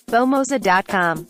Bomoza.com.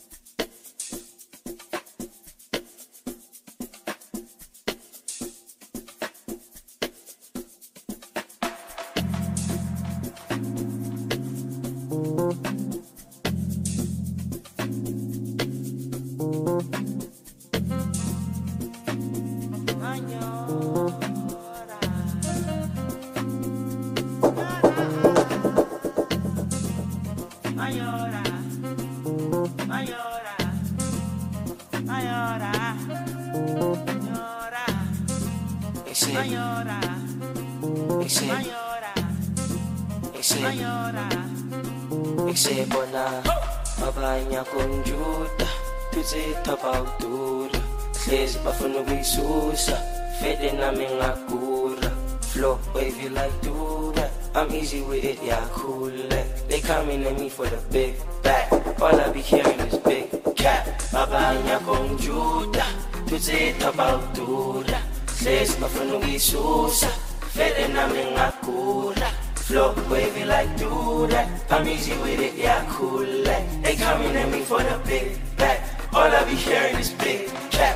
Bona mabanya konjuta tuzita pautura hlezi bafuna ukuyisusa fede nami ngakura flow wavy like dura I'm easy with it, yeah, cool. They coming at me for the big back. All I be hearing is big cat. Mabanya konjuta tuzita pautura hlezi bafuna ukuyisusa fede nami ngakura flow wavy like do that. I'm easy with it, yeah, cool. They coming at me for the big back. All I be hearing is big cat.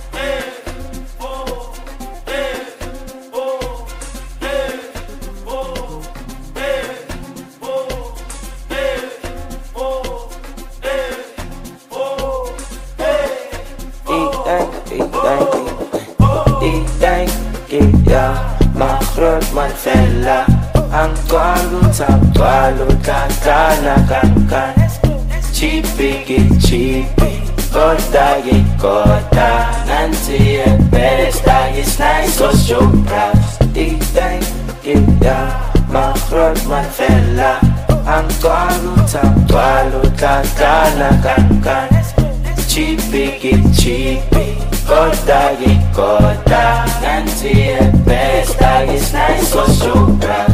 My throat, my fella. Ang kwalo kakana kankan chipi kota nanti best is nice cause you're proud dang my throat my fella ang kwalo kakana kankan chipi kota nanti best is nice cause you're proud.